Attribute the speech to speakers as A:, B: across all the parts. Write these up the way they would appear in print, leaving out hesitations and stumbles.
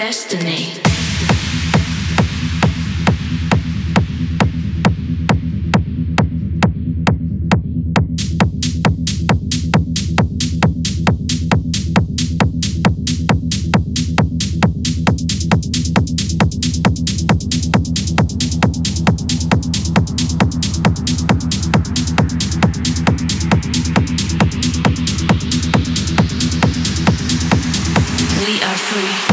A: destiny. We are free.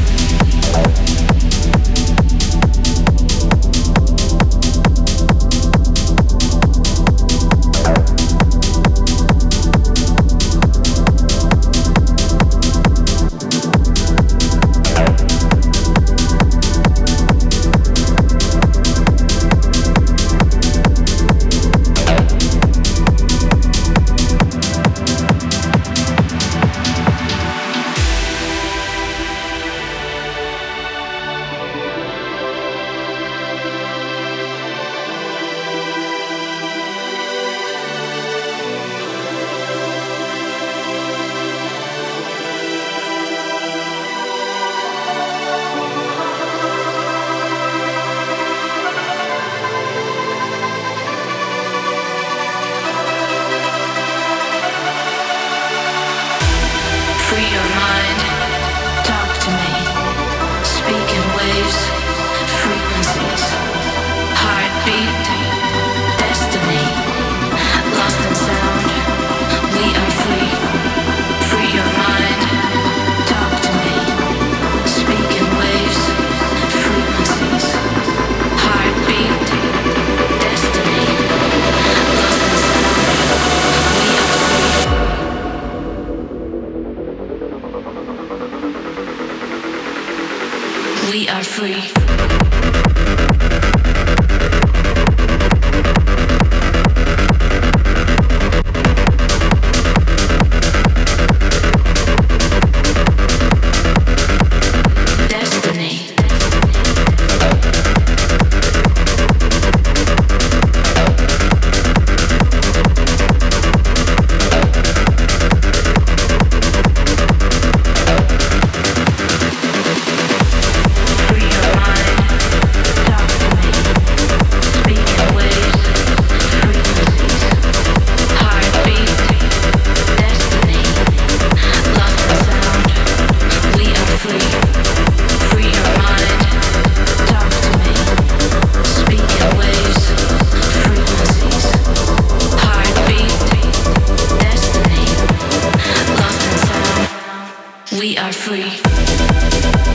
A: Free your mind, talk to me, speak in waves, frequencies, heartbeat, destiny, lost in sound, we are free. Free your mind, talk to me, speak in waves, frequencies, heartbeat, destiny, lost in sound, we are free. We are free. We are free.